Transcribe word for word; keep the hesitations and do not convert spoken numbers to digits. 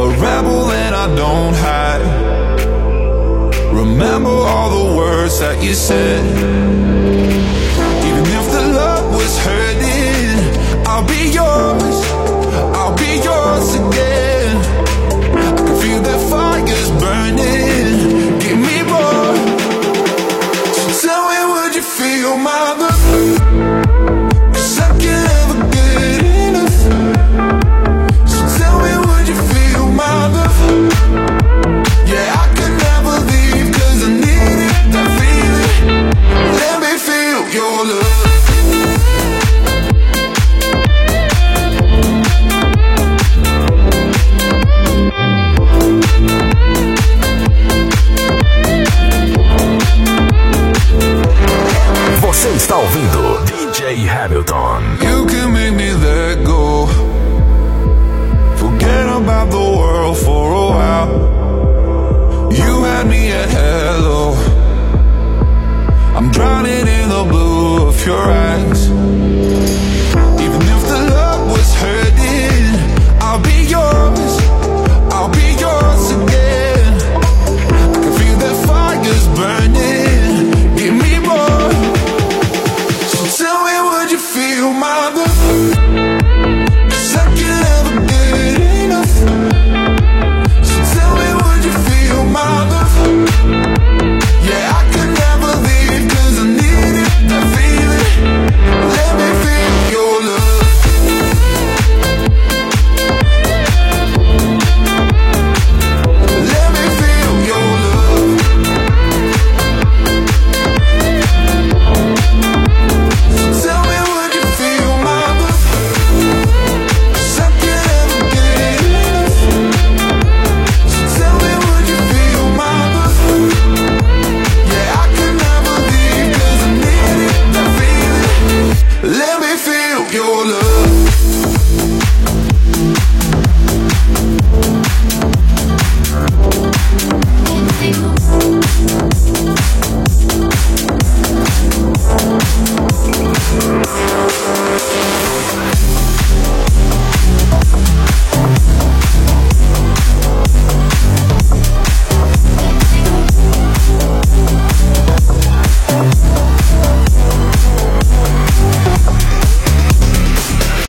a rebel and I don't hide. Remember all the words that you said. Even if the love was hurting, I'll be yours, I'll be yours again. I can feel that fire's burning, give me more. So tell me, would you feel my love? 'Cause I can never get enough. So tell me, would you feel my love? Yeah, I could never leave, 'cause I need it, that feeling. Let me feel your love. Você está ouvindo D J Hamilton. You can make me let go, forget about the world for a while. You had me at hello, I'm drowning in the blue of your eyes.